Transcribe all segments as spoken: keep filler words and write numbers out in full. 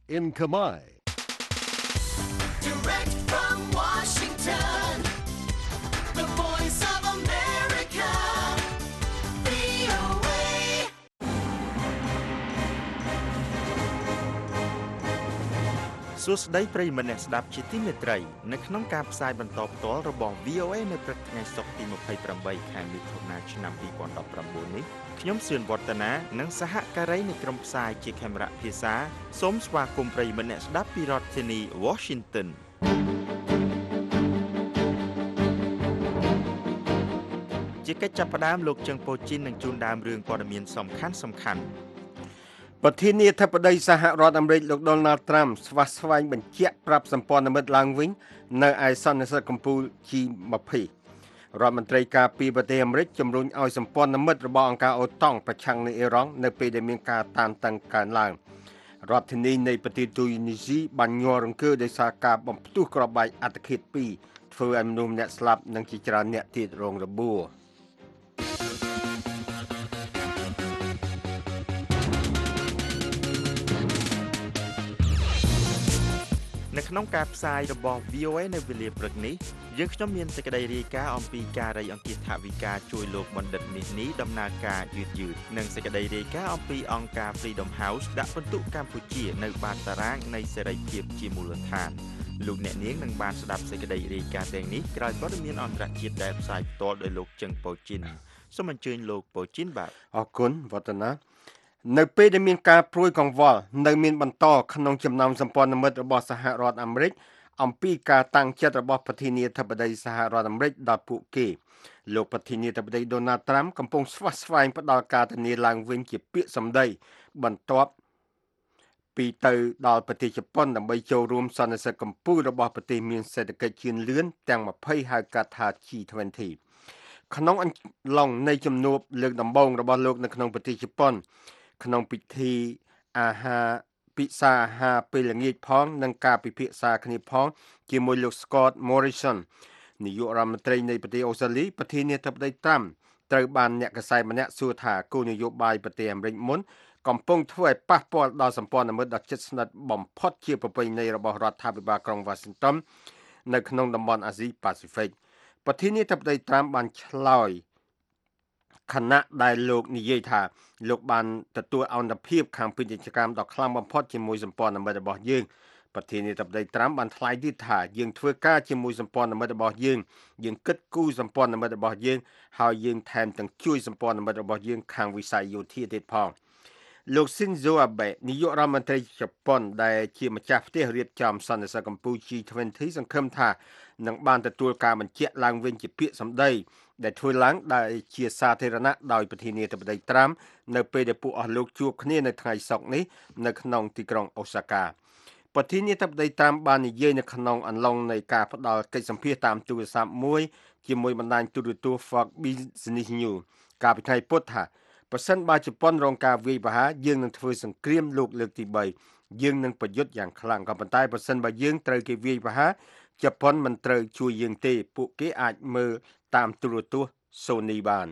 in Khmer. Direct from Washington, the voice of America, វី អូ เอសួស្តីប្រិយមិត្តអ្នកស្ដាប់ជាទីមេត្រីនៅក្នុងការផ្សាយបន្តផ្ទាល់របស់ វី អូ เอ នៅព្រឹកថ្ងៃសុក្រទីยี่สิบแปดខែមិថុនាឆ្នាំยี่สิบสิบเก้าនេះខ្ញុំសឿនវឌ្ឍនានិងសហការីនៃក្រុមផ្សាយជាខេមរៈភាសាសូមស្វាគមន៍ប្រិយមិត្តអ្នកស្ដាប់ពីរដ្ឋធានី Washington ជាកិច្ចចាប់ផ្ដើមលោកជើងប៉ូជីននឹងជូនដើមរឿងព័ត៌មានសំខាន់សំខាន់ប្រធានាធិបតីសហរដ្ឋអាមេរិកលោក Donald Trump ស្វាស្វែងបញ្ជាក់ប្រាប់សម្ព័ន្ធមិត្តឡើងវិញនៅឯសន្និសីទកំពូល G ยี่สิบ រដ្ឋមន្ត្រីការពារប្រទេសអាមេរិកជំរុញឲ្យសម្ព័ន្ធមិត្តរបស់អង្គការអូតង់ប្រឆាំងនឹងអ៊ីរ៉ង់នៅពេលដែលមានការតានតឹងកើនឡើងរដ្ឋធានីនៃប្រទេសទូនីស៊ីបានញ័ររង្គើដោយសារការបំផ្ទុះគ្រាប់បែកអត្តឃាតពីរធ្វើឲ្យមនុស្សម្នាក់ស្លាប់និងជាច្រើនអ្នកទៀតរងរបួសនៅក្នុងការផ្សាយរបស់ វី អូ เอ នៅវេលាព្រឹកនេះយើងខ្ញុំមានសេចក្តីរាយការណ៍អំពីការរៃអង្គាសថវិកាជួយលោកបណ្ឌិតមាសនេះដំណើរការយឺតយឺតនិងសេចក្តីរាយការណ៍អំពីអង្គការ Freedom House ដាក់ពិន្ទុកម្ពុជានៅបាតតារាងនៃសេរីភាពជាមូលដ្ឋានលោកអ្នកនាងនឹងបានស្ដាប់សេចក្តីរាយការណ៍ទាំងនេះក្រោយព័ត៌មានអន្តរជាតិដែលផ្សាយផ្ទាល់ដោយលោកជឹងប៉ូជីនសូមអញ្ជើញលោកប៉ូជីនបាទអរគុណវឌ្ឍនានៅពេលដែលមានការព្រួយកង្វល់នៅមានបន្តក្នុងចំណោមសម្ព័ន្ធមិត្តរបស់សហរដ្ឋអាមេរិកអំពីការតាំងចិត្តរបស់ប្រធានាធិបតីសហរដ្ឋអាមេរិកដល់ពួកគេលោកប្រធានាធិបតី Donald Trump កំពុងស្វាស្វែងផ្ដល់ការធានាឡើងវិញជាពាក្យសម្ដីបន្ទាប់ពីទៅដល់ប្រទេសជប៉ុនដើម្បីចូលរួមសន្និសីទកំពូលរបស់ប្រទេសមានសេដ្ឋកិច្ចជឿនលឿនទាំងยี่สิบហៅកាត់ថា G ยี่สิบ ក្នុងអំឡុងនៃជំនួបលើកដំបូងរបស់លោកនៅក្នុងប្រទេសជប៉ុនក្នុងពិធីអាហារពិសាអាហារពេលល្ងាចផងនិងការពិភាក្សាគ្នាផងជាមួយលោក Scott Morrison នាយករដ្ឋមន្ត្រីនៃប្រទេសអូស្ត្រាលីប្រធានាធិបតី Trump ត្រូវបានអ្នកកាសែតម្នាក់សួរថាគោលនយោបាយប្រទេសអាមេរិកមុនកំពុងធ្វើឲ្យប៉ះពាល់ដល់សម្ព័ន្ធមិត្តដ៏ជិតស្និទ្ធបំផុតជាប្រពៃណីរបស់រដ្ឋាភិបាលក្រុង Washington នៅក្នុងតំបន់អាស៊ីប៉ាស៊ីហ្វិកប្រធានាធិបតី Trump បានឆ្លើយខណៈដែលលោកនិយាយថាលោកបានទទួលអន្តរភាពខាងពាណិជ្ជកម្មដ៏ខ្លាំងបំផុតជាមួយសម្ព័ន្ធមិត្តរបស់យើងប្រធានាធិបតី Trump បានថ្លែងទៀតថាយើងធ្វើការជាមួយសម្ព័ន្ធមិត្តរបស់យើងយើងគិតគូរសម្ព័ន្ធមិត្តរបស់យើងហើយយើងថែមទាំងជួយសម្ព័ន្ធមិត្តរបស់យើងខាងវិស័យយោធាទៀតផងលោក Shinzo Abe នាយករដ្ឋមន្ត្រីជប៉ុនដែលជាម្ចាស់ផ្ទះរៀបចំសន្និសីទកំពូល G ยี่สิบ សង្ឃឹមថានឹងបានទទួលការបញ្ជាក់ឡើងវិញជាពាក្យសម្ដីដែលធ្វើឡើងដែលជាសាធារណៈដោយប្រធានាធិបតី Trump នៅពេលដែលពួកអស់លោកជួបគ្នានៅថ្ងៃសុក្រនេះនៅក្នុងទីក្រុងអូសាកាប្រធានាធិបតី Trump បាននិយាយនៅក្នុងអំឡុងនៃការផ្ដល់កិច្ចសម្ភាសន៍តាមទូរស័ព្ទមួយជាមួយបណ្ដាញទូរទស្សន៍ Fox Business News កាលពីថ្ងៃពុធថាប្រសិនបើជប៉ុនរងការវាយប្រហារយើងនឹងធ្វើសង្គ្រាមលោកលើកទីបីយើងនឹងប្រយុទ្ធយ៉ាងខ្លាំងក៏ប៉ុន្តែប្រសិនបើយើងត្រូវគេវាយប្រហារជប៉ុនមិនត្រូវជួយយើងទេពួកគេអាចមើលតាមទូរទស្សន៍ Sony បាន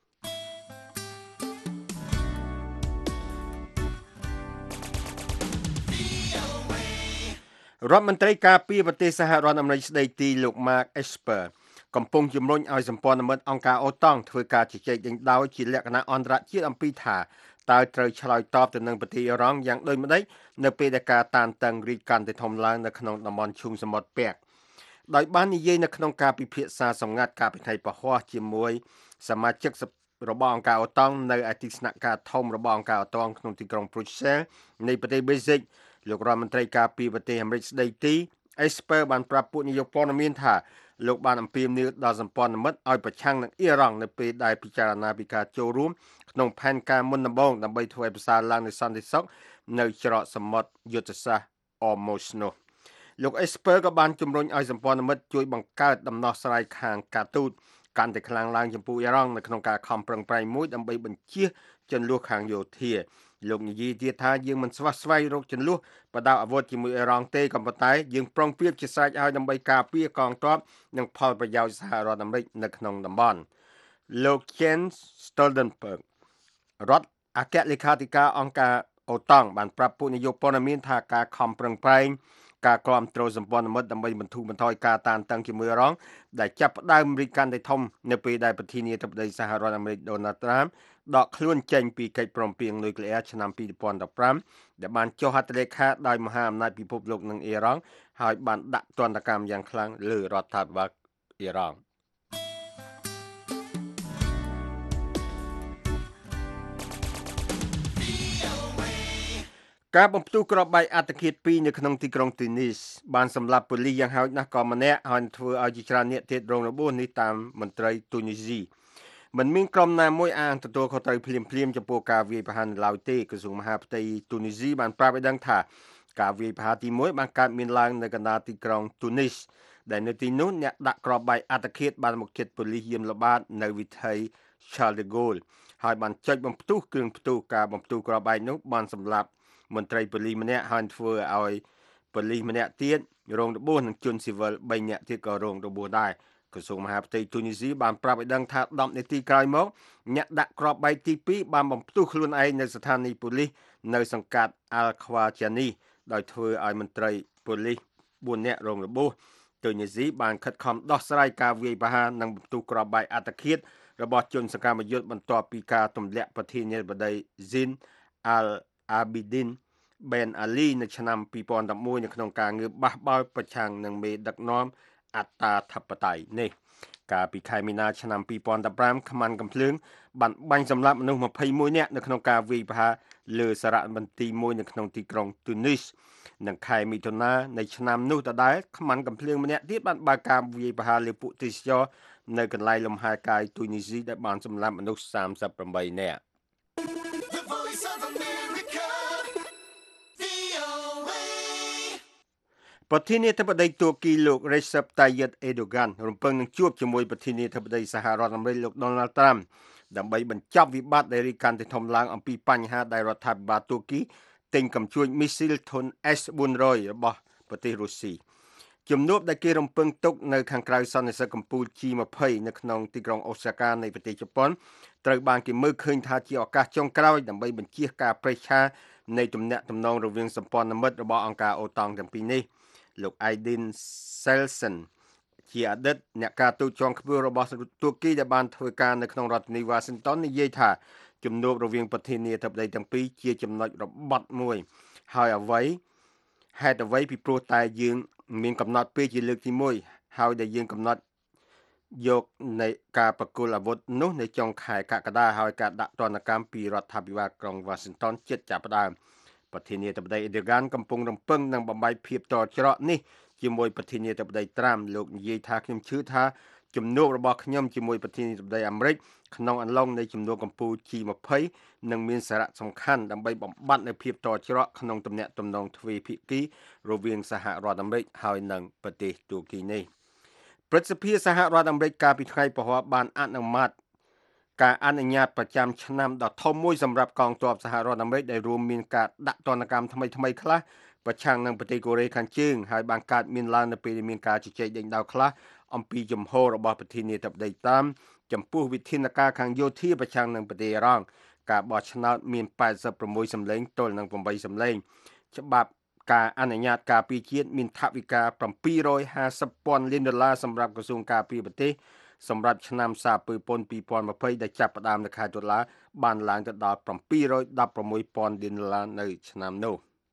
រដ្ឋមន្ត្រីការពារប្រទេសសហរដ្ឋអាមេរិកស្ដីទីលោក Mark Esper កំពុងជំរុញឲ្យសម្ព័ន្ធមិត្តអង្គការអូតង់ធ្វើការជជែកដេញដោលជាលក្ខណៈអន្តរជាតិអំពីថាតើត្រូវឆ្លើយតបទៅនឹងប្រទេសអ៊ីរ៉ង់យ៉ាងដូចម្តេចនៅពេលដែលការតានតឹងរីកកាន់តែធំឡើងនៅក្នុងតំបន់ឈូងសមុទ្រពាក់ដោយបាននិយាយនៅក្នុងការពិភាក្សាសម្ងាត់កាលពីថ្ងៃពហុជាមួយសមាជិករបស់អង្គការអូតង់នៅឯទីស្នាក់ការធំរបស់អង្គការអូតង់ក្នុងទីក្រុង Brussels នៃប្រទេស Belgium លោករដ្ឋមន្ត្រីការពារប្រទេសអាមេរិកស្ដីទី Esper បានប្រាប់ពួកនាយកព័ត៌មានថាលោកបានអំពាវនាវដល់សម្ព័ន្ធមិត្តឲ្យប្រឆាំងនឹងអ៊ីរ៉ង់នៅពេលដែលពិចារណាពីការចូលរួមក្នុងផែនការមុនដំបូងដើម្បីធ្វើឲ្យប្រសើរឡើងនូវសន្តិសុខនៅច្រកសមុទ្រយុទ្ធសាស្ត្រ Hormuz នោះលោក Esper ក៏បានជំរុញឲ្យសម្ព័ន្ធមិត្តជួយបង្កើតដំណោះស្រាយខាងការទូតកាន់តែខ្លាំងឡើងចំពោះអ៊ីរ៉ង់នៅក្នុងការខំប្រឹងប្រែងមួយដើម្បីបញ្ជៀសជន្លោះខាងយោធាលោកនិយាយទៀតថាយើងមិនស្វះស្វែងរកជន្លោះបដាអាវុធជាមួយអ៊ីរ៉ង់ទេក៏ប៉ុន្តែយើងប្រុងប្រៀបជាស្រេចឲ្យដើម្បីការពារកងទ័ពនិងផលប្រយោជន៍សហរដ្ឋអាមេរិកនៅក្នុងតំបន់លោក Jens Stoltenberg រដ្ឋអគ្គលេខាធិការអង្គការអូតង់បានប្រាប់ពួកនាយកព័ត៌មានថាការខំប្រឹងប្រែងការគ្រប់គ្រងសម្ព័ន្ធមិត្តដើម្បីបន្ធូរបន្ថយការតានតឹងជាមួយរងដែលចាប់ផ្ដើមរីកកាន់តែធំនៅពេលដែលប្រធានាធិបតីសហរដ្ឋអាមេរិក Donald Trump ដកខ្លួនចេញពីកិច្ចព្រមព្រៀងនុយក្លេអ៊ែរឆ្នាំពីរពាន់ដប់ប្រាំដែលបានចុះហត្ថលេខាដោយមហាអំណាចពិភពលោកនិងអ៊ីរ៉ង់ហើយបានដាក់ទណ្ឌកម្មយ៉ាងខ្លាំងលើរដ្ឋាភិបាលអ៊ីរ៉ង់ការបំផ្ទុះគ្រាប់បែកអត្តឃាតពីរនៅក្នុងទីក្រុងទូនីសបានសម្លាប់ប៉ូលីសយ៉ាងហោចណាស់ក៏ម្នាក់ហើយធ្វើឲ្យជាច្រើនអ្នកទៀតរងរបួសនេះតាមមន្ត្រីទូនីស៊ីមិនមានក្រុមណាមួយអាងទទួលខុសត្រូវភ្លាមភ្លាមចំពោះការវាយប្រហារឡើយទេក្រសួងមហាផ្ទៃទូនីស៊ីបានប្រាប់ឲ្យដឹងថាការវាយប្រហារទីមួយបានកើតមានឡើងនៅកណ្ដាលទីក្រុងទូនីសដែលនៅទីនោះអ្នកដាក់គ្រាប់បែកអត្តឃាតបានមកជិតប៉ូលីសយាមល្បាតនៅវិថី Charles de Gaulle ហើយបានចុចបំផ្ទុះគ្រឿងផ្ទុះការបំផ្ទុះគ្រាប់បែកនោះបានសម្លាប់មន្ត្រីប៉ូលីសម្នាក់ហើយធ្វើឲ្យប៉ូលីសម្នាក់ទៀតរងរបួសនិងជនស៊ីវិលបីនាក់ទៀតក៏រងរបួសដែរក្រសួងមហាផ្ទៃទូនីស៊ីបានប្រាប់ឲ្យដឹងថាដប់នាទីក្រោយមកអ្នកដាក់គ្រាប់បែកទីពីរបានបំផ្ទុះខ្លួនឯងនៅស្ថានីយ៍ប៉ូលីសនៅសង្កាត់ Al-Khwajani ដោយធ្វើឲ្យមន្ត្រីប៉ូលីសបួននាក់រងរបួសទូនីស៊ីបានខិតខំដោះស្រាយការវាយប្រហារនិងបំផ្ទុះគ្រាប់បែកអត្តឃាតរបស់ជនសកម្មយុទ្ធបន្ទាប់ពីការទម្លាក់ប្រធានាធិបតី Zine Al-Abidine Ben Ali នៅឆ្នាំពីរពាន់ដប់មួយនៅក្នុងការងើបបះបោរប្រឆាំងនឹងមេដឹកនាំអត្តាធិបតេយ្យនេះកាលពីខែមីនាឆ្នាំពីរពាន់ដប់ប្រាំខ្មាន់កំភ្លើងបានបាញ់សម្លាប់មនុស្សម្ភៃមួយនាក់នៅក្នុងការវាយប្រហារលើសារៈមន្ទីរមួយនៅក្នុងទីក្រុងទូនីសនិងខែមិថុនានៃឆ្នាំនោះដដែលខ្មាន់កំភ្លើងម្នាក់ទៀតបានបើកការវាយប្រហារលើពួកទេសចរនៅកន្លែងលំហែកាយទូនីស៊ីដែលបានសម្លាប់មនុស្សសាមសិបប្រាំបីនាក់ប្រធានាធិបតីទួរគីលោក Recep Tayyip Erdogan រំពឹងនឹងជួបជាមួយប្រធានាធិបតីសហរដ្ឋអាមេរិកលោក Donald Trump ដើម្បីបញ្ចប់វិបត្តិដែលរីកកាន់តែធំឡើងអំពីបញ្ហាដែលរដ្ឋាភិបាលទួរគីទិញកំជួចមីស៊ីលធុន អេស បួនរយ របស់ប្រទេសរុស្ស៊ីជំនួបដែលគេរំពឹងទុកនៅខាងក្រៅសន្និសីទកំពូល ជី ยี่สิบ នៅក្នុងទីក្រុងអូសាកានៃប្រទេសជប៉ុនត្រូវបានគេមើលឃើញថាជាឱកាសចុងក្រោយដើម្បីបញ្ជៀសការប្រេះឆានៃទំនាក់ទំនងរវាងសម្ព័ន្ធមិត្តរបស់អង្គការអូតង់ទាំងពីរនេះលោក Aydin Selson ជាអតីតអ្នកការទូតជាន់ខ្ពស់របស់ទួរគីដែលបានធ្វើការនៅក្នុងរដ្ឋធានី Washington និយាយថាជំនួបរវាងប្រធានាធិបតីទាំងពីរជាចំណុចរបត់មួយហើយអ្វីហេតុអ្វីពីព្រោះតែយើងមានកំណត់ពេលជាលើកទីមួយហើយដែលយើងកំណត់យកនៃការប្រគល់អាវុធនោះនៅចុងខែកក្កដាហើយការដាក់ទណ្ឌកម្មពីរដ្ឋាភិបាលក្រុង Washington ជិតចាប់ផ្ដើមប្រធានាធិបតី Erdogan កំពុងរំពឹងនឹងបំបីភាពតច្រកនេះជាមួយប្រធានាធិបតី Trump លោកនិយាយថាខ្ញុំជឿថាជំនួបរបស់ខ្ញុំជាមួយប្រធានាធិបតីអាមេរិកក្នុងអន្លង់នៃជំនួបកម្ពុជា ជី ยี่สิบ នឹងមានសារៈសំខាន់ដើម្បីបំបត្តិនូវភាពតច្រកក្នុងទំនាក់ទំនងទ្វេភាគីរវាងសហរដ្ឋអាមេរិកហើយនិងប្រទេសទួរគីនេះព្រឹទ្ធសភាសហរដ្ឋអាមេរិកកាលពីថ្ងៃពហុបានអនុម័តការអនុញ្ញាតប្រចាំឆ្នាំដ៏ធំមួយសម្រាប់កងទ័ពសហរដ្ឋអាមេរិកដែលរួមមានការដាក់ទណ្ឌកម្មថ្មីថ្មីខ្លះប្រឆាំងនឹងប្រទេសកូរ៉េខាងជើងហើយបានកើតមានឡើងនៅពេលមានការជជែកដេញដោលខ្លះអំពីជំហររបស់ប្រធានាធិបតីតាមចំពោះវិធានការខាងយោធាប្រឆាំងនឹងប្រទេសអ៊ីរ៉ង់ការបោះឆ្នោតមានแปดสิบหกសម្លេងទល់នឹងแปดសម្លេងច្បាប់ការអនុញ្ញាតការពារជាតិមានថវិកាเจ็ดร้อยห้าสิบពាន់លានដុល្លារសម្រាប់ក្រសួងការពារប្រទេសសម្រាប់ឆ្នាំសាពើពន្ធยี่สิบដែលចាប់ផ្ដើមនៅខែតុលាបានឡើងទៅដល់เจ็ดร้อยสิบหกពាន់លានដុល្លារនៅឆ្នាំនោះ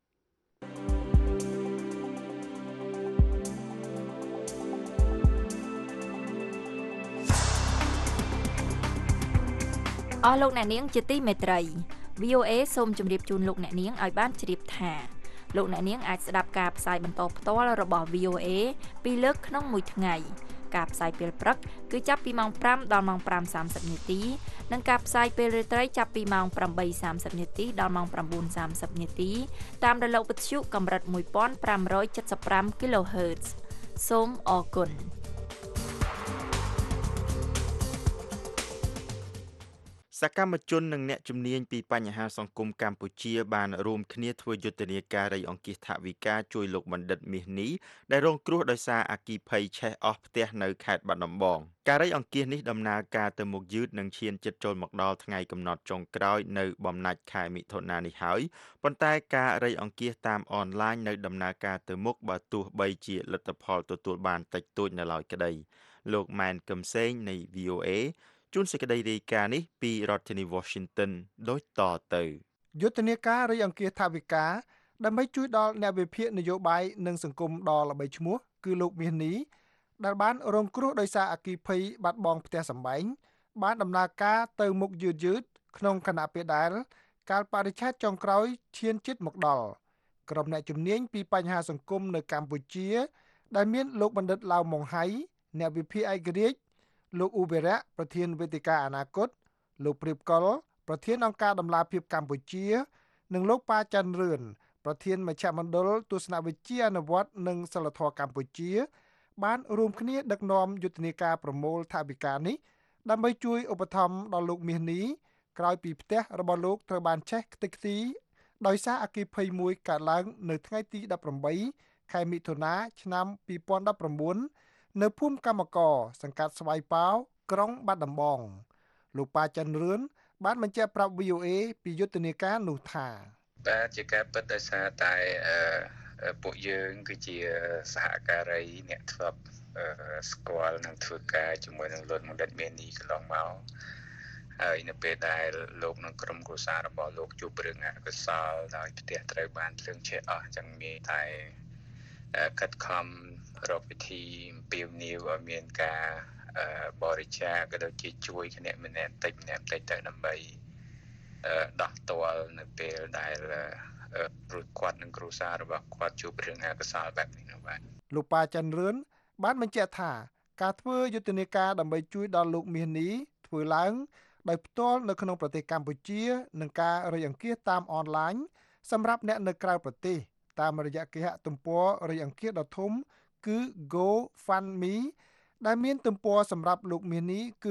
អស់លោកអ្នកនាងជាទីមេត្រី វី អូ เอ សូមជម្រាបជូនលោកអ្នកនាងឲ្យបានជ្រាបថាលោកអ្នកនាងអាចស្ដាប់ការផ្សាយបន្តផ្ទាល់របស់ វី អូ เอ ពីរលើកក្នុងមួយថ្ងៃការផ្សាយពេលព្រឹកគឺចាប់ពីម៉ោងfiveដល់ម៉ោងfiveសាមសិបនាទីនិងការផ្សាយពេលរាត្រីចាប់ពីម៉ោងeightសាមសិបនាទីដល់ម៉ោងnineសាមសិបនាទីតាមរលកវិទ្យុកម្រិតone thousand five hundred seventy-five គីឡូហឺត សូមអរគុណសកម្មជននិងអ្នកជំនាញពីបញ្ហាសង្គមកម្ពុជាបានរួមគ្នាធ្វើយុទ្ធនាការរៃអង្គាសថវិកាជួយលោកបណ្ឌិតមាសនេះដែលរងគ្រោះដោយសារអគ្គិភ័យឆេះអស់ផ្ទះនៅខេត្តបាត់ដំបងការរៃអង្គាសនេះដំណើរការទៅមុខយឺតនិងឈានជិតចូលមកដល់ថ្ងៃកំណត់ចុងក្រោយនៅបំណាច់ខែមិថុនានេះហើយប៉ុន្តែការរៃអង្គាសតាមអនឡាញនៅដំណើរការទៅមុខបើទោះបីជាលទ្ធផលទទួលបានតិចតួចនៅឡើយក្តីលោកម៉ែនកឹមសេងនៃ វី អូ เอ ជួនសេចក្តីរាយការណ៍នេះពីរដ្ឋធានី Washington ដូចតទៅយុទ្ធនាការរៃអង្គាសថវិកាដើម្បីជួយដល់អ្នកវិភាគនយោបាយនិងសង្គមដ៏ល្បីឈ្មោះគឺលោកមាសនេះដែលបានរងគ្រោះដោយសារអគ្គិភ័យបាត់បង់ផ្ទះសម្បែងបានដំណើរការទៅមុខយឺតយឺតក្នុងគណៈពេលដែលកាលបរិច្ឆេទចុងក្រោយឈានជិតមកដល់ក្រុមអ្នកជំនាញពីបញ្ហាសង្គមនៅកម្ពុជាដែលមានលោកបណ្ឌិតឡាវម៉ុងហៃអ្នកវិភាគឯករាជ្យលោកអ៊ូបេរៈប្រធានវេទិកាអនាគតលោកព្រៀបកុលប្រធានអង្គការដំឡាភិបកម្ពុជានិងលោកប៉ាច័ន្ទរឿនប្រធានមជ្ឈមណ្ឌលទស្សនវិជ្ជាអនុវត្តនិងសិលធម៌កម្ពុជាបានរួមគ្នាដឹកនាំយុទ្ធនាការប្រមូលថវិកានេះដើម្បីជួយឧបត្ថម្ភដល់លោកមាសនេះក្រោយពីផ្ទះរបស់លោកត្រូវបានឆេះខ្ទេចខ្ទីដោយសារអគ្គិភ័យមួយកើតឡើងនៅថ្ងៃទីដប់ប្រាំបីខែមិថុនាឆ្នាំពីរពាន់ដប់ប្រាំបួននៅភូមិកម្មករសង្កាត់ស្វាយប៉ោក្រុងបាត់ដំបងលោកប៉ាច័ន្ទរឿនបានបញ្ជាក់ប្រាប់ វី អូ เอ ពីយុទ្ធនាការនោះថាបាទជាការពិតដោយសារតែពួកយើងគឺជាសហការីអ្នកធ្លាប់ស្គាល់និងធ្វើការជាមួយនឹងលោកបណ្ឌិតមាសនេះកន្លងមកហើយនៅពេលដែលលោកនិងក្រុមគ្រួសាររបស់លោកជួបរឿងអកុសលដោយផ្ទះត្រូវបានភ្លើងឆេះអស់ចឹងមានតែកាត់ខំរកវិធីអំពាវនាវឲ្យមានការបរិច្ចាគក៏ដូចជាជួយគ្នាម្នាក់តិចម្នាក់តិចទៅដើម្បីដោះទ័លនៅពេលដែលព្រោះគាត់និងគ្រួសាររបស់គាត់ជួបរឿងអកុសលបែបនេះនោះបាទលោកប៉ាច័ន្ទរឿនបានបញ្ជាក់ថាការធ្វើយុទ្ធនាការដើម្បីជួយដល់លោកមាសនេះធ្វើឡើងដោយផ្ទាល់នៅក្នុងប្រទេសកម្ពុជានិងការរៃអង្គាសតាមអនឡាញសម្រាប់អ្នកនៅក្រៅប្រទេសតាមរយៈគេហទំព័ររៃអង្គាសដ៏ធំគឺ GoFundMe ដែលមានទំព័រសម្រាប់លោកមាសនេះគឺ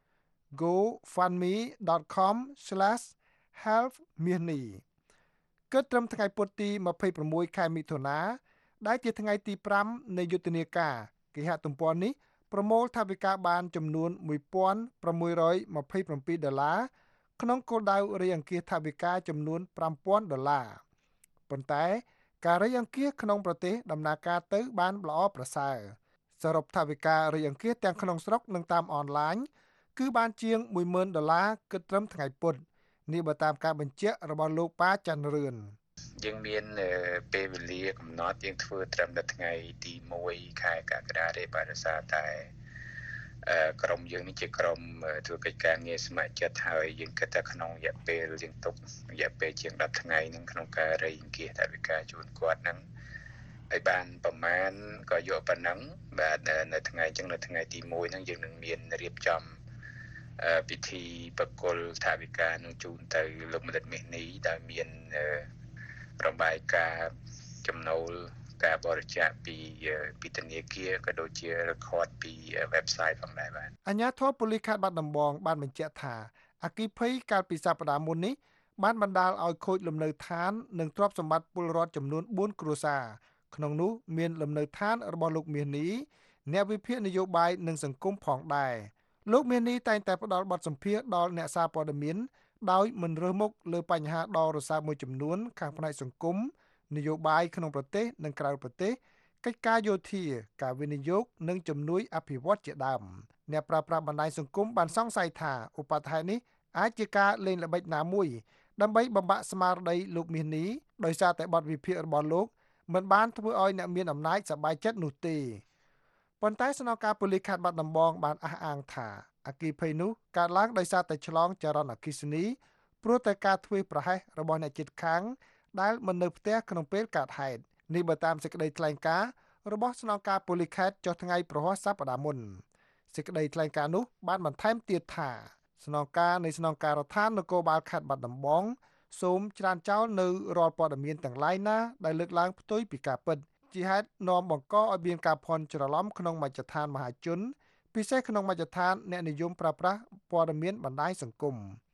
go fund me dot com slash help មាសនេះគិតត្រឹមថ្ងៃពុធទីម្ភៃប្រាំមួយខែមិថុនាដែលជាថ្ងៃទីប្រាំនៃយុទ្ធនាការគេហទំព័រនេះប្រមូលថវិកាបានចំនួនមួយពាន់ប្រាំមួយរយម្ភៃប្រាំពីរដុល្លារក្នុងគោលដៅរៃអង្គាសថវិកាចំនួនប្រាំពាន់ដុល្លារប៉ុន្តែការរៃអង្គាសក្នុងប្រទេសដំណើរការទៅបានល្អប្រសើរសរុបថវិការៃអង្គាសទាំងក្នុងស្រុកនិងតាមអនឡាញគឺបានជាងមួយម៉ឺនដុល្លារគិតត្រឹមថ្ងៃពុធនេះបើតាមការបញ្ជាក់របស់លោកប៉ាច័ន្ទរឿនយើងមានពេលវេលាកំណត់យើងធ្វើត្រឹមតែថ្ងៃទីមួយខែកក្កដាទេបាទដោយសារតែក្រុមយើងនេះជាក្រុមធ្វើកិច្ចការងារស្ម័គ្រចិត្តហើយយើងគិតថាក្នុងរយៈពេលយើងទុករយៈពេលជាងដប់ថ្ងៃនឹងក្នុងការរៃអង្គាសថវិកាជូនគាត់នឹងហើយបានប្រមាណក៏យកប៉ុណ្ណឹងបាទនៅថ្ងៃចឹងនៅថ្ងៃទីមួយហ្នឹងយើងនឹងមានរៀបចំពិធីបកគលថវិកានឹងជូនទៅលោកបណ្ឌិតមាសនេះដែលមានរបាយការណ៍ចំណូលការបរិច្ចាគពីពីធនាគារក៏ដូចជា record ពី website ផងដែរបាទអាជ្ញាធរប៉ូលីសខេត្តបាត់ដំបងបានបញ្ជាក់ថាអគ្គិភ័យកាលពីសប្តាហ៍មុននេះបានបណ្ដាលឲ្យខូចលំនៅឋាននិងទ្រព្យសម្បត្តិពលរដ្ឋចំនួនបួនគ្រួសារក្នុងនោះមានលំនៅឋានរបស់លោកមាសនេះអ្នកវិភាគនយោបាយនិងសង្គមផងដែរលោកមាសនេះតែងតែផ្ដល់បទសម្ភាសន៍ដល់អ្នកសារព័ត៌មានដោយមិនរើសមុខលើបញ្ហាដ៏រសើបមួយចំនួនខាងផ្នែកសង្គមនយោបាយក្នុងប្រទេសនិងក្រៅប្រទេសកិច្ចការយោធាការវិនិយោគនិងជំនួយអភិវឌ្ឍជាដើមអ្នកប្រើប្រាស់បណ្ដាញសង្គមបានសង្ស័យថាឧបទ្ទហេតុនេះអាចជាការលេងល្បិចណាមួយដើម្បីបំបាក់ស្មារតីលោកមាសនេះដោយសារតែបទវិភាគរបស់លោកមិនបានធ្វើឲ្យអ្នកមានអំណាចសប្បាយចិត្តនោះទេប៉ុន្តែស្នងការប៉ូលីសខេត្តបាត់ដំបងបានអះអាងថាអគ្គិភ័យនោះកើតឡើងដោយសារតែឆ្លងចរន្តអគ្គិសនីព្រោះតែការធ្វេសប្រហែសរបស់អ្នកជិតខាងដែលមិននៅផ្ទះក្នុងពេលកើតហេតុនេះបើតាមសេចក្តីថ្លែងការណ៍របស់ស្នងការប៉ូលីសខេត្តចុះថ្ងៃប្រហ័សសប្តាហ៍មុនសេចក្តីថ្លែងការណ៍នោះបានបន្ថែមទៀតថាស្នងការនៃស្នងការដ្ឋាននគរបាលខេត្តបាត់ដំបងសូមច្រានចោលនៅរាល់ព័ត៌មានទាំងឡាយណាដែលលើកឡើងផ្ទុយពីការពិតជាហេតុនាំបង្កឲ្យមានការភ័ន្តច្រឡំក្នុងមជ្ឈដ្ឋានមហាជនពិសេសក្នុងមជ្ឈដ្ឋានអ្នកនិយមប្រើប្រាស់ព័ត៌មានបណ្ដាញសង្គម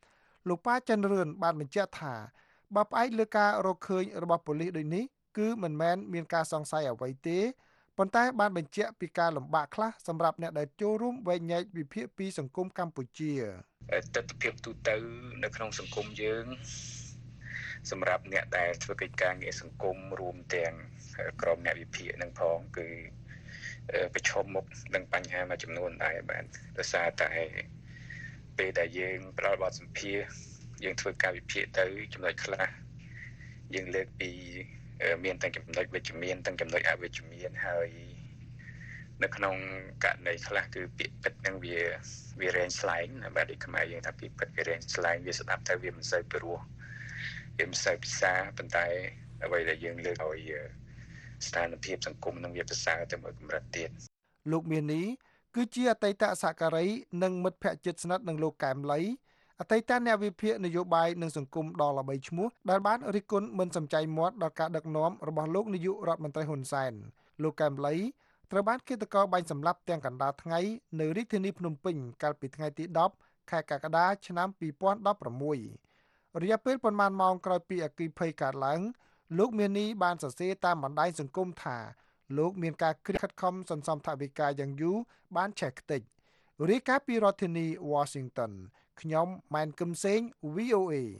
លោកប៉ាចិនរឿនបានបញ្ជាក់ថាបើផ្អែកលើការរកឃើញរបស់ប៉ូលីសដូចនេះគឺមិនមែនមានការសង្ស័យអ្វីទេប៉ុន្តែបានបញ្ជាក់ពីការលំបាកខ្លះសម្រាប់អ្នកដែលចូលរួមវែកញែកវិភាគពីសង្គមកម្ពុជាទស្សនវិជ្ជាទូទៅនៅក្នុងសង្គមយើងសម្រាប់អ្នកដែលធ្វើកិច្ចការងារសង្គមរួមទាំងក្រុមអ្នកវិភាគនឹងផងគឺប្រឈមមុខនឹងបញ្ហាមួយចំនួនដែរបាទដោយសារតែពេលដែលយើងផ្ដល់បទសម្ភាសន៍យើងធ្វើការវិភាគទៅចំណុចខ្លះយើងលើកពីមានទាំងចំណុចវិជ្ជមានទាំងចំណុចអវិជ្ជមានហើយនៅក្នុងករណីខ្លះគឺពាក្យពិតនឹងវាវារែងស្លែងបាទដូចខ្មែរយើងថាពាក្យពិតវារែងស្លែងវាស្ដាប់ទៅវាមិនសូវព្រោះវាមិនសូវពិសាប៉ុន្តែអ្វីដែលយើងលើកឲ្យស្ថានភាពសង្គមនឹងវាប្រសើរទៅមួយកម្រិតទៀតលោកមាននេះគឺជាអតីតសហការីនិងមិត្តភក្តិជិតស្និទ្ធនឹងលោកកែមលីអតីតអ្នកវិភាគនយោបាយនិងសង្គមដ៏ល្បីឈ្មោះដែលបានរិះគន់មិនសំចៃមាត់ដល់ការដឹកនាំរបស់លោកនាយករដ្ឋមន្ត្រីហ៊ុនសែនលោកកែមលីត្រូវបានឃាតករបាញ់សម្លាប់ទាំងកណ្ដាលថ្ងៃនៅរាជធានីភ្នំពេញកាលពីថ្ងៃទីដប់ខែកក្កដាឆ្នាំពីរពាន់ដប់ប្រាំមួយរយៈពេលប៉ុន្មានម៉ោងក្រោយពីអគ្គិភ័យកើតឡើងលោកមាននេះបានសរសេរតាមបណ្ដាញសង្គមថាលោកមានការគ្រាខិតខំសន្សំថវិកាយ៉ាងយូរបានឆេះខ្ទេចរាយការណ៍ពីរដ្ឋធានី Washington ខ្ញុំម៉ែនគឹមសេង វី អូ เอ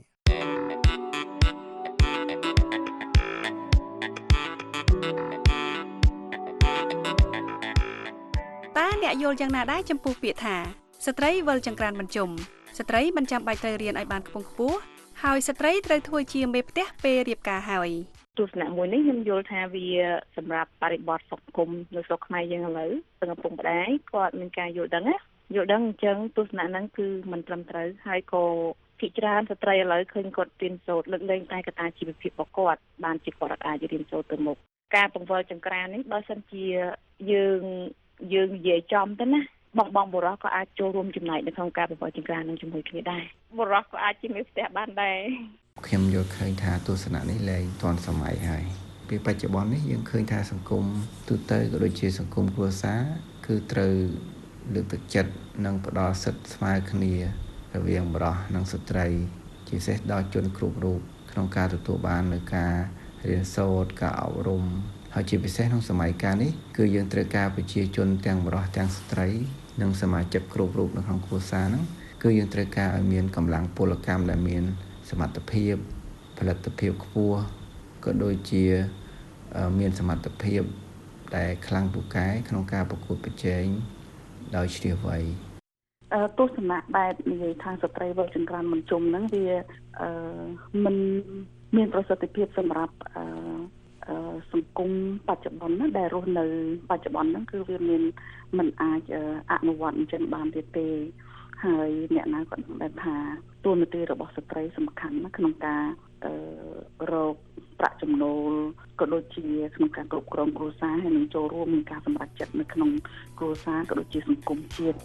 តើអ្នកយល់យ៉ាងណាដែរចំពោះពាក្យថាស្ត្រីវិលចង្ក្រានបញ្ជុំស្ត្រីមិនចាំបាច់ត្រូវរៀនឲ្យបានខ្ពង់ខ្ពស់ហើយស្ត្រីត្រូវធ្វើជាមេផ្ទះពេលរៀបការហើយទស្សនៈមួយនេះខ្ញុំយល់ថាវាសម្រាប់បរិបទសង្គមនៅស្រុកខ្មែរយើងឥឡូវទាំងឪពុកម្ដាយគាត់មានការយល់ដឹងណាយល់ដឹងអញ្ចឹងទស្សនៈហ្នឹងគឺមិនត្រឹមត្រូវហើយក៏ភាគច្រើនស្ត្រីឥឡូវឃើញគាត់រៀនសូត្រលើកលែងតែកត្តាជីវភាពរបស់គាត់បានជាគាត់អាចរៀនសូត្រទៅមុខការបង្វិលចង្ក្រាននេះបើសិនជាយើងយើងនិយាយចំទៅណាបងបងបុរសក៏អាចចូលរួមចំណែកនៅក្នុងការបង្វិលចង្ក្រាននឹងជាមួយគ្នាដែរបុរសក៏អាចជាមេផ្ទះបានដែរខ្ញុំយល់ឃើញថាទស្សនៈនេះលែងទាន់សម័យហើយពេលបច្ចុប្បន្ននេះយើងឃើញថាសង្គមទូទៅក៏ដូចជាសង្គមគ្រួសារគឺត្រូវលើកទឹកចិត្តនិងផ្ដល់សិទ្ធិស្មើគ្នារវាងបុរសនិងស្ត្រីជាពិសេសដល់ជនគ្រប់រូបក្នុងការទទួលបាននូវការរៀនសូត្រការអប់រំហើយជាពិសេសក្នុងសម័យកាលនេះគឺយើងត្រូវការប្រជាជនទាំងបុរសទាំងស្ត្រីនិងសមាជិកគ្រប់រូបនៅក្នុងគ្រួសារហ្នឹងគឺយើងត្រូវការឲ្យមានកម្លាំងពលកម្មដែលមានសមត្ថភាពផលិតភាពខ្ពស់ក៏ដូចជាមានសមត្ថភាពដែលខ្លាំងពូកែក្នុងការប្រកួតប្រជែងដោយជ្រាលវៃអឺទស្សនៈបែបនិយាយថាស្ត្រីវិលចង្ក្រានមិនជុំហ្នឹងវាអឺមិនមានប្រសិទ្ធភាពសម្រាប់អឺសង្គមបច្ចុប្បន្នណាដែលរស់នៅបច្ចុប្បន្នហ្នឹងគឺវាមានមិនអាចអនុវត្តអញ្ចឹងបានទៀតទេហើយអ្នកណាក៏ដឹងដែរថាតួនាទីរបស់ស្ត្រីសំខាន់ណាក្នុងការរកប្រាក់ចំណូលក៏ដូចជាក្នុងការគ្រប់គ្រងគ្រួសារហើយនឹងចូលរួមក្នុងការសម្រេចចិត្តនៅក្នុងគ្រួសារក៏ដូចជាសង្គមជាតិ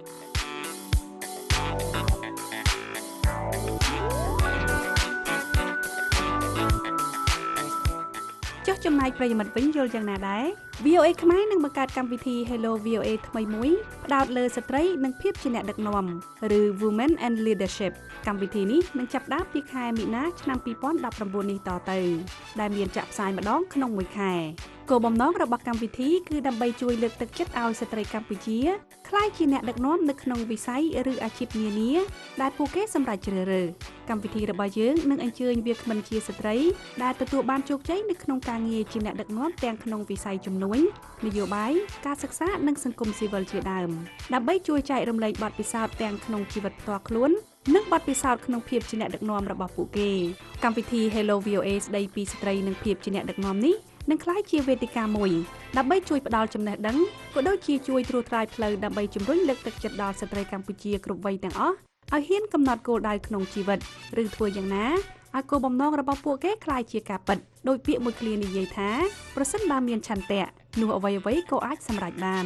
ចុះចំណែកប្រិយមិត្តវិញយល់យ៉ាងណាដែរ វី អូ เอ ខ្មែរនឹងបង្កើតកម្មវិធី Hello វី អូ เอ ថ្មីមួយផ្ដោតលើស្ត្រីនិងភាពជាអ្នកដឹកនាំឬ Women and Leadership កម្មវិធីនេះនឹងចាប់ផ្ដើមពីខែមីនាឆ្នាំពីរពាន់ដប់ប្រាំបួននេះតទៅដែលមានចាក់ផ្សាយម្ដងក្នុងមួយខែគោលបំណងរបស់កម្មវិធីគឺដើម្បីជួយលើកទឹកចិត្តឲ្យស្ត្រីកម្ពុជាក្លាយជាអ្នកដឹកនាំនៅក្នុងវិស័យឬអាជីពនានាដែលពួកគេសម្រេចជ្រើសរើសកម្មវិធីរបស់យើងនឹងអញ្ជើញវាគ្មិនជាស្ត្រីដែលទទួលបានជោគជ័យនៅក្នុងការងារជាអ្នកដឹកនាំទាំងក្នុងវិស័យជំនួញនយោបាយការសិក្សានិងសង្គមស៊ីវិលជាដើមដើម្បីជួយចែករំលែកបទពិសោធន៍ទាំងក្នុងជីវិតផ្ទាល់ខ្លួននិងបទពិសោធន៍ក្នុងភាពជាអ្នកដឹកនាំរបស់ពួកគេកម្មវិធី Hello វី អូ เอ ស្ដីពីស្ត្រីនិងភាពជាអ្នកដឹកនាំនេះនឹងក្លាយជាវេទិកាមួយដើម្បីជួយផ្ដល់ចំណេះដឹងក៏ដូចជាជួយត្រួសត្រាយផ្លូវដើម្បីជំរុញលើកទឹកចិត្តដល់ស្ត្រីកម្ពុជាគ្រប់វ័យទាំងអស់ឲ្យហ៊ានកំណត់គោលដៅក្នុងជីវិតឬធ្វើយ៉ាងណាឲ្យគោលបំណងរបស់ពួកគេក្លាយជាការពិតដោយពាក្យមួយឃ្លានិយាយថាប្រសិនបើមានឆន្ទៈនោះអ្វីអ្វីក៏អាចសម្រេចបាន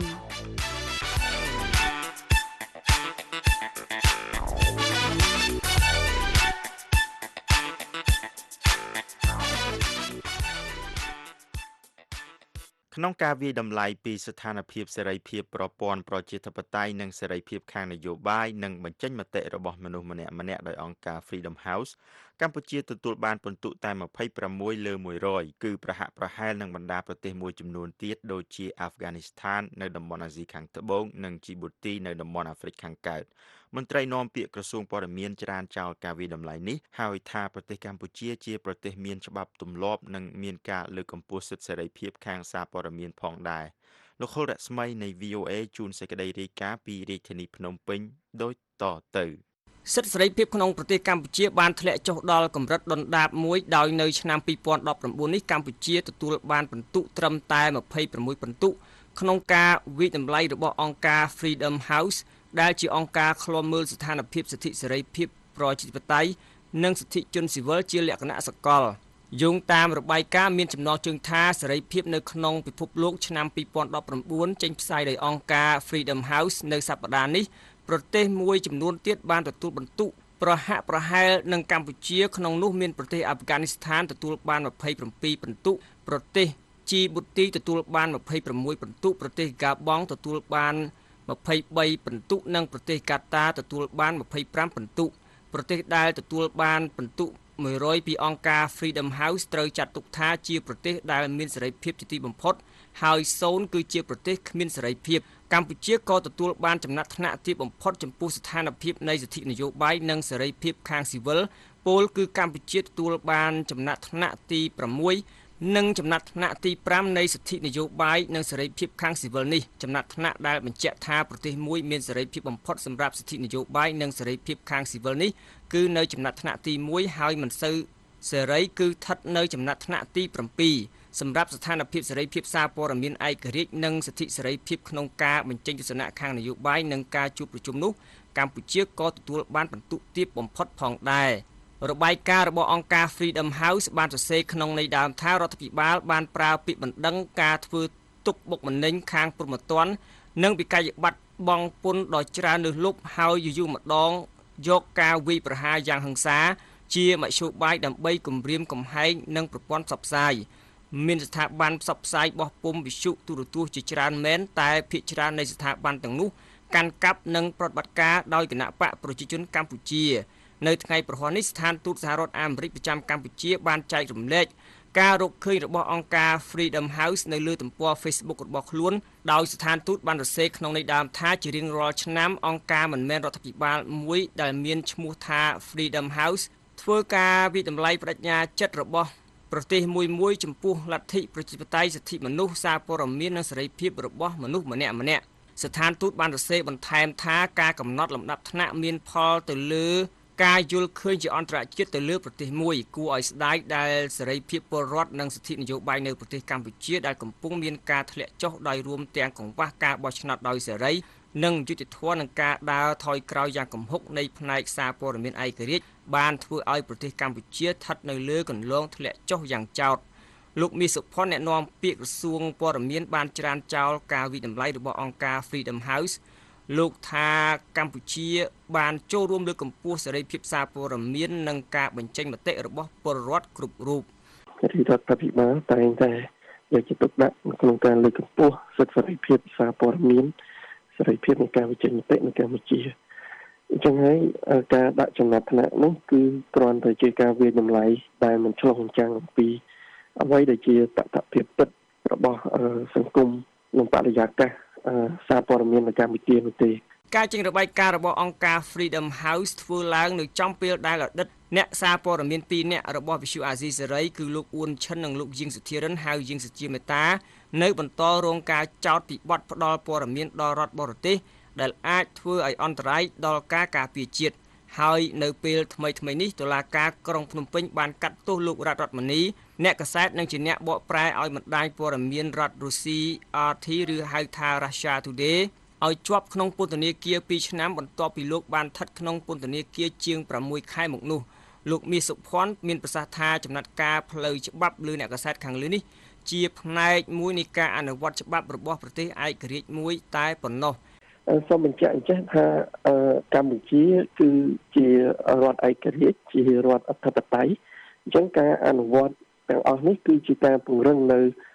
ក្នុងការវិតម្លៃពីស្ថានភាពសេរីភាពប្រព័ន្ធប្រជាធិបតេយ្យនិងសេរីភាពខាងនយោបាយនិងបញ្ចេញមតិរបស់មនុស្សម្នាក់ម្នាក់ដោយអង្គការ Freedom House កម្ពុជាទទួលបានពិន្ទុតែម្ភៃប្រាំមួយលើមួយរយគឺប្រហាក់ប្រហែលនឹងបណ្ដាប្រទេសមួយចំនួនទៀតដូចជាអាហ្វហ្គានីស្ថាននៅតំបន់អាស៊ីខាងត្បូងនិងជីបូទីនៅតំបន់អាហ្វ្រិកខាងកើតមន្ត្រីនាំពាក្យក្រសួងព័ត៌មានច្រានចោលការវិតម្លៃនេះហើយថាប្រទេសកម្ពុជាជាប្រទេសមានច្បាប់ទម្លាប់និងមានការលើកកម្ពស់សិទ្ធិសេរីភាពខាងសារព័ត៌មានផងដែរលោកហុលរស្មីនៃ វី អូ เอ ជួនសេចក្តីរាយការណ៍ពីរាជធានីភ្នំពេញដូចតទៅសិទ្ធិសេរីភាពក្នុងប្រទេសកម្ពុជាបានធ្លាក់ចុះដល់កម្រិតដុនដាបមួយដោយនៅឆ្នាំពីរពាន់ដប់ប្រាំបួននេះកម្ពុជាទទួលបានពិន្ទុត្រឹមតែម្ភៃប្រាំមួយពិន្ទុក្នុងការវិតម្លៃរបស់អង្គការ Freedom House ដែលជាអង្គការឃ្លាំមើលស្ថានភាពសិទ្ធិសេរីភាពប្រជាធិបតេយ្យនិងសិទ្ធិជនស៊ីវិលជាលក្ខណៈសកលយោងតាមរបាយការណ៍មានចំណងជើងថាសេរីភាពនៅក្នុងពិភពលោកឆ្នាំពីរពាន់ដប់ប្រាំបួនចេញផ្សាយដោយអង្គការ Freedom House នៅសប្តាហ៍នេះប្រទេសមួយចំនួនទៀតបានទទួលពិន្ទុប្រហាក់ប្រហែលនឹងកម្ពុជាក្នុងនោះមានប្រទេសអាហ្វហ្គានីស្ថានទទួលបានម្ភៃប្រាំពីរពិន្ទុប្រទេសជីបូទីទទួលបានម្ភៃប្រាំមួយពិន្ទុប្រទេសហ្កាបង់ទទួលបានម្ភៃបីពិន្ទុនិងប្រទេសកាតាទទួលបានម្ភៃប្រាំពិន្ទុប្រទេសដែលទទួលបានពិន្ទុមួយរយពីអង្គការ Freedom House ត្រូវចាត់ទុកថាជាប្រទេសដែលមានសេរីភាពជាទីបំផុតហើយសូន្យគឺជាប្រទេសគ្មានសេរីភាពកម្ពុជាក៏ទទួលបានចំណាត់ថ្នាក់ទីបំផុតចំពោះស្ថានភាពនៃសិទ្ធិនយោបាយនិងសេរីភាពខាងស៊ីវិលពោលគឺកម្ពុជាទទួលបានចំណាត់ថ្នាក់ទីប្រាំមួយនិងចំណាត់ថ្នាក់ទីប្រាំនៃសិទ្ធិនយោបាយនិងសេរីភាពខាងស៊ីវិលនេះចំណាត់ថ្នាក់ដែលបញ្ជាក់ថាប្រទេសមួយមានសេរីភាពបំផុតសម្រាប់សិទ្ធិនយោបាយនិងសេរីភាពខាងស៊ីវិលនេះគឺនៅចំណាត់ថ្នាក់ទីមួយហើយមិនសូវសេរីគឺស្ថិតនៅចំណាត់ថ្នាក់ទីប្រាំពីរសម្រាប់ស្ថានភាពសេរីភាពសារព័ត៌មានឯករាជ្យនិងសិទ្ធិសេរីភាពក្នុងការបញ្ចេញទស្សនៈខាងនយោបាយនិងការជួបប្រជុំនោះកម្ពុជាក៏ទទួលបានពិន្ទុទាបបំផុតផងដែររបាយការណ៍របស់អង្គការ Freedom House បានសរសេរក្នុងន័យដើមថារដ្ឋាភិបាលបានប្រើពាក្យបណ្ដឹងការធ្វើទុកបុកម្នេញខាងព្រហ្មទណ្ឌនិងវិក័យប័ត្នបង់ពន្ធដ៏ច្រើនលើសលប់ហើយយូរយូរម្ដងយកការវាយប្រហារយ៉ាងហិង្សាជាមធ្យោបាយដើម្បីគំរាមកំហែងនិងប្រព័ន្ធផ្សព្វផ្សាយមានស្ថាប័នផ្សព្វផ្សាយបោះពុម្ពវិទ្យុទូរទស្សន៍ជាច្រើនមែនតែភាគច្រើននៃស្ថាប័នទាំងនោះកាន់កាប់និងប្រតិបត្តិការដោយគណៈបកប្រជាជនកម្ពុជានៅថ្ងៃប្រហ័ននេះស្ថានទូតសហរដ្ឋអាមេរិកប្រចាំកម្ពុជាបានចែករំលែកការរកឃើញរបស់អង្គការ Freedom House នៅលើទំព័រ Facebook របស់ខ្លួនដោយស្ថានទូតបានសរសេរក្នុងន័យដើមថាជារៀងរាល់ឆ្នាំអង្គការមិនមែនរដ្ឋាភិបាលមួយដែលមានឈ្មោះថា Freedom House ធ្វើការវិតម្លៃបដិញ្ញាចិត្តរបស់ប្រទេសមួយមួយចំពោះលទ្ធិប្រជាធិបតេយ្យសិទ្ធិមនុស្សសារព័ត៌មាននិងសេរីភាពរបស់មនុស្សម្នាក់ម្នាក់ស្ថានទូតបានសរសេរបន្ថែមថាការកំណត់លំដាប់ថ្នាក់មានផលទៅលើការយល់ឃើញជាអន្តរជាតិទៅលើប្រទេសមួយគួរឲ្យស្ដាយដែលសេរីភាពពលរដ្ឋនិងសិទ្ធិនយោបាយនៅប្រទេសកម្ពុជាដែលកំពុងមានការធ្លាក់ចុះដោយរួមទាំងកង្វះការបោះឆ្នោតដោយសេរីនិងយុត្តិធម៌នឹងការដើរថយក្រោយយ៉ាងគំហុកនៃផ្នែកសារព័ត៌មានឯករាជ្យបានធ្វើឲ្យប្រទេសកម្ពុជាស្ថិតនៅលើកន្លងធ្លាក់ចុះយ៉ាងចោទលោកមាសសុផុនអ្នកនាំពាក្យក្រសួងព័ត៌មានបានច្រានចោលការវិតម្លៃរបស់អង្គការ Freedom House លោកថាកម្ពុជាបានចូលរួមលើកកម្ពស់សេរីភាពសារព័ត៌មាននិងការបញ្ចេញមតិរបស់ពលរដ្ឋគ្រប់រូបរដ្ឋាភិបាលតែងតែយកចិត្តទុកដាក់ក្នុងការលើកកម្ពស់សិទ្ធិសេរីភាពសារព័ត៌មានសេរីភាពនៃការបញ្ចេញមតិនៅកម្ពុជាអញ្ចឹងហើយការដាក់ចំណាត់ថ្នាក់នោះគឺគ្រាន់តែជាការវាយតម្លៃដែលមិនឆ្លុះបញ្ចាំងអំពីអ្វីដែលជាតថភាពពិតរបស់សង្គមនិងបរិយាកាសសារព័ត៌មាននៅកម្ពុជានោះទេការចេញរបាយការណ៍របស់អង្គការ Freedom House ធ្វើឡើងនៅចំពេលដែលអតីតអ្នកសារព័ត៌មានពីរនាក់របស់វិទ្យុអាស៊ីសេរីគឺលោកអ៊ួនឈិននិងលោកយៀងសុធារិនហៅយៀងសុជាមេតានៅបន្តរងការចោទពីបទផ្ដាល់ព័ត៌មានដល់រដ្ឋបរទេសដែលអាចធ្វើឲ្យអន្តរាយដល់ការការពារជាតិហើយនៅពេលថ្មីថ្មីនេះតុលាការក្រុងភ្នំពេញបានកាត់ទោសលោករដ្ឋរតមនីអ្នកកាសែតនិងជាអ្នកបកប្រែឲ្យបណ្ដាញព័ត៌មានរដ្ឋរុស្ស៊ី អារ ที ឬហៅថា Russia Today ឲ្យជាប់ក្នុងពន្ធនាគារពីរឆ្នាំបន្ទាប់ពីលោកបានស្ថិតក្នុងពន្ធនាគារជាងប្រាំមួយខែមកនោះលោកមាសសុភ័ណ្ឌមានប្រសាសន៍ថាចំណាត់ការផ្លូវច្បាប់លើអ្នកកាសែតខាងលើនេះជាផ្នែកមួយនៃការអនុវត្តច្បាប់របស់ប្រទេសឯករាជ្យមួយតែប៉ុណ្ណោះសូមបញ្ជាក់អញ្ចឹងថាកម្ពុជាគឺជារដ្ឋឯករាជ្យជារដ្ឋអធិបតេយ្យអញ្ចឹងការអនុវត្តទាំងអស់នេះគឺជាការពង្រឹងនៅ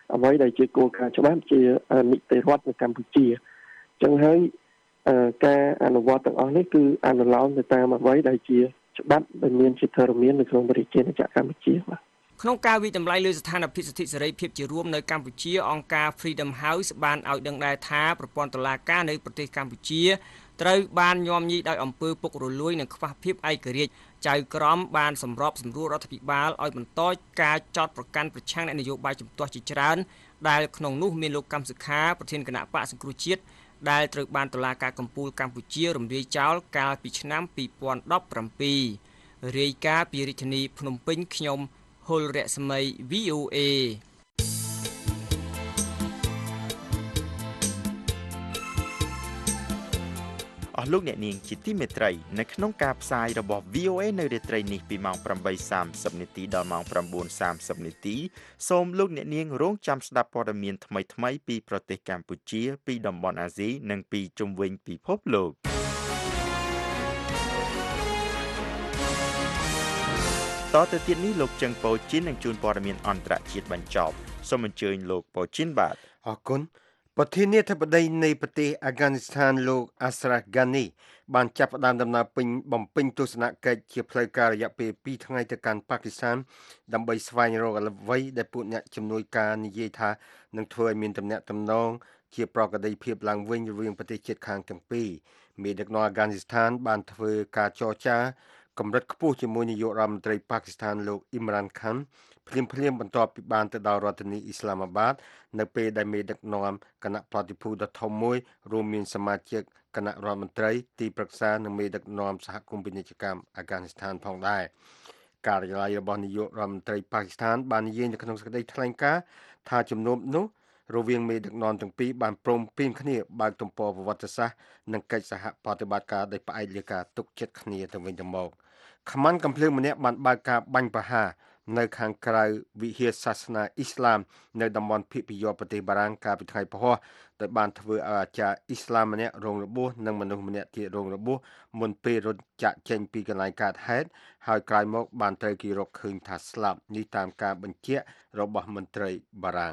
អ្វីដែលជាគោលការណ៍ច្បាប់ជានីតិរដ្ឋនៅកម្ពុជាអញ្ចឹងហើយការអនុវត្តទាំងអស់នេះគឺអនុលោមទៅតាមអ្វីដែលជាច្បាប់ដែលមានជាធរមាននៅក្នុងប្រជាជាតិកម្ពុជាបាទក្នុងការវិតម្លៃលើស្ថានភាពសិទ្ធិសេរីភាពជារួមនៅកម្ពុជាអង្គការ Freedom House បានឲ្យដឹងដែរថាប្រព័ន្ធតុលាការនៅប្រទេសកម្ពុជាត្រូវបានញោមញីដោយអំពើពុករលួយនិងខ្វះភាពឯករាជ្យចៅក្រមបានសម្របសម្រួលរដ្ឋាភិបាលឲ្យបន្តការចោទប្រកាន់ប្រឆាំងអ្នកនយោបាយជំទាស់ជាច្រើនដែលក្នុងនោះមានលោកកម្មសុខាប្រធានគណៈបកសង្គ្រោះជាតិដែលត្រូវបានតុលាការកំពូលកម្ពុជារំលាយចោលកាលពីឆ្នាំពីរពាន់ដប់ប្រាំពីររាយការណ៍ពីរាជធានីភ្នំពេញខ្ញុំហុលរស្មី វី អូ เอអស់លោកអ្នកនាងជាទីមេត្រីនៅក្នុងការផ្សាយរបស់ វី អូ เอ នៅរាត្រីនេះពីម៉ោង ប្រាំបីសាមសិប នាទីដល់ម៉ោង ប្រាំបួនសាមសិប នាទីសូមលោកអ្នកនាងរងចាំស្ដាប់ព័ត៌មានថ្មីៗពីប្រទេសកម្ពុជាពីតំបន់អាស៊ីនិងពីជុំវិញពិភពលោកតទៅទៀតនេះលោកចឹងប៉ូជីននឹងជួនព័ត៌មានអន្តរជាតិបញ្ចប់សូមអញ្ជើញលោកប៉ូជីនបាទអរគុណប្រធានាធិបតីនៃប្រទេសអាហ្គានីស្ថានលោកអាស្រ៉ាហ្គានីបានចាប់ផ្ដើមដំណើរពេញបំពេញទស្សនកិច្ចជាផ្លូវការរយៈពេលពីរថ្ងៃទៅកាន់ប៉ាគីស្ថានដើម្បីស្វែងរកអ្វីដែលពួកអ្នកជំនួយការនិយាយថានឹងធ្វើឲ្យមានទំនាក់ទំនងជាប្រក្រតីភាពឡើងវិញរវាងប្រទេសជិតខាងទាំងពីរមេដឹកនាំអាហ្គានីស្ថានបានធ្វើការចរចាកម្រិតខ្ពស់ជាមួយនាយករដ្ឋមន្ត្រីប៉ាគីស្ថានលោកអ៊ីមរ៉ានខាន់ភ្លាមភ្លាមបន្ទាប់ពីបានទៅដល់រដ្ឋធានីអ៊ីស្លាមាបាតនៅពេលដែលមេដឹកនាំគណៈប្រតិភូដ៏ធំមួយរួមមានសមាជិកគណៈរដ្ឋមន្ត្រីទីប្រឹក្សានិងមេដឹកនាំសហគមន៍ពាណិជ្ជកម្មអាហ្គានីស្ថានផងដែរការិយាល័យរបស់នាយករដ្ឋមន្ត្រីប៉ាគីស្ថានបាននិយាយនៅក្នុងសេចក្តីថ្លែងការណ៍ថាជំនុំនោះរវាងមេដឹកនាំទាំងពីរបានព្រមព្រៀងគ្នាបើកទំព័រប្រវត្តិសាស្ត្រនិងកិច្ចសហប្រតិបត្តិការដោយផ្អែកលើការទុកចិត្តគ្នាទៅវិញទៅមកខ្មាន់កំភ្លើងម្នាក់បានបើកការបាញ់ប្រហារនៅខាងក្រៅវិហារសាសនាអ៊ីស្លាមនៅតំបន់ភាគពាយព្យប្រទេសបារាំងកាលពីថ្ងៃពហុដោយបានធ្វើឲ្យអាចារ្យអ៊ីស្លាមម្នាក់រងរបួសនិងមនុស្សម្នាក់ទៀតរងរបួសមុនពេលរត់ចាក់ចេញពីកន្លែងកើតហេតុហើយក្រោយមកបានត្រូវគេរកឃើញថាស្លាប់នេះតាមការបញ្ជាក់របស់មន្ត្រីបារាំង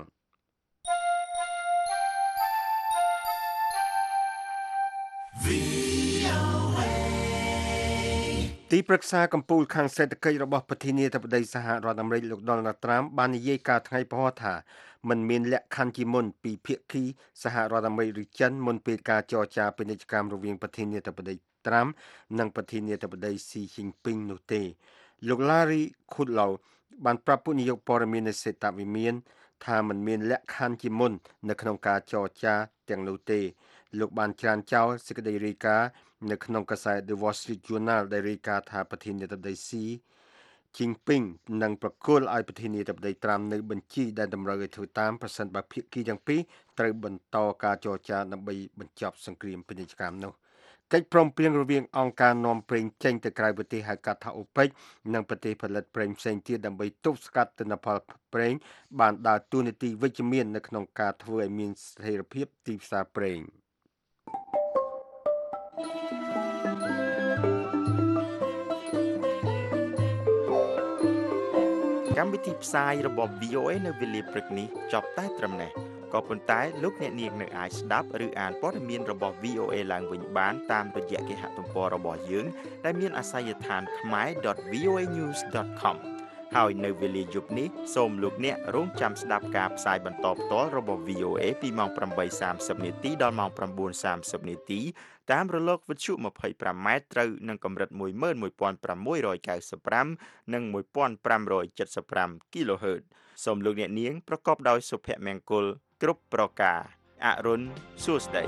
ទីប្រឹក្សាកម្ពុជាខាងសេដ្ឋកិច្ចរបស់ប្រធានាធិបតីសហរដ្ឋអាមេរិកលោក Donald Trump បាននិយាយកាលថ្ងៃពហុថាมันមានលក្ខខណ្ឌជាមុនពីភាគីសហរដ្ឋអាមេរិកឬចិនមុនពេលការចរចាពាណិជ្ជកម្មរវាងប្រធានាធិបតី Trump និងប្រធានាធិបតី Xi Jinping នោះទេលោក Larry Kudlow បានប្រាប់ผู้នាយកព័ត៌មាននៃសេតវិមានថាมันមានលក្ខខណ្ឌជាមុននៅក្នុងការចរចាទាំងនោះទេលោកបានច្រានចោលសេចក្តីរាយការណ៍នៅក្នុងកាសែត The Wall Street Journal ដែលរាយការណ៍ថាប្រធានាធិបតី Xi Jinping នឹងប្រគល់ឲ្យប្រធានាធិបតី Trump នៅបញ្ជីដែលតម្រូវឲ្យធ្វើតាមប្រសិនបើភាគីទាំងពីរត្រូវបន្តការចរចាដើម្បីបញ្ចប់សង្គ្រាមពាណិជ្ជកម្មនោះកិច្ចព្រមព្រៀងរវាងអង្គការនាំប្រេងចេញទៅក្រៅប្រទេសហៅកាត់ថា OPEC និងប្រទេសផលិតប្រេងផ្សេងទៀតដើម្បីទប់ស្កាត់ទិន្នផលប្រេងបានដើរតួនាទីវិជ្ជមាននៅក្នុងការធ្វើឲ្យមានស្ថិរភាពទីផ្សារប្រេងកម្មវិធីផ្សាយរបស់ វី អូ เอ នៅវេលាព្រឹកនេះចប់តែត្រឹមនេះក៏ប៉ុន្តែលោកអ្នកនាងនៅអាចស្ដាប់ឬអានព័ត៌មានរបស់ វី អូ เอ ឡើងវិញបានតាមរយៈគេហទំព័ររបស់យើងដែលមានអាសយដ្ឋាន khmae dot v o a news dot com ហើយនៅវេលាយប់នេះសូមលោកអ្នករងចាំស្ដាប់ការផ្សាយបន្តផ្ទាល់របស់ វី អូ เอ ពីម៉ោង ប្រាំបីសាមសិប នាទីដល់ម៉ោង ប្រាំបួនសាមសិប នាទីតាមរលកវិទ្យុ ម្ភៃប្រាំម៉ែត្រត្រូវនឹងកម្រិត មួយម៉ឺនមួយពាន់ប្រាំមួយរយកៅសិបប្រាំ និង មួយពាន់ប្រាំរយседសិបប្រាំ គីឡូហឺតសូមលោកអ្នកនាងប្រកបដោយសុភមង្គលគ្រប់ប្រការអរុនសួស្តី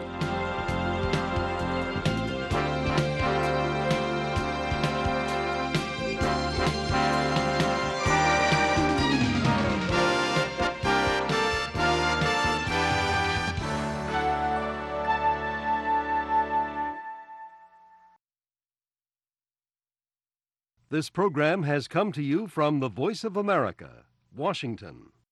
This program has come to you from the Voice of America, Washington.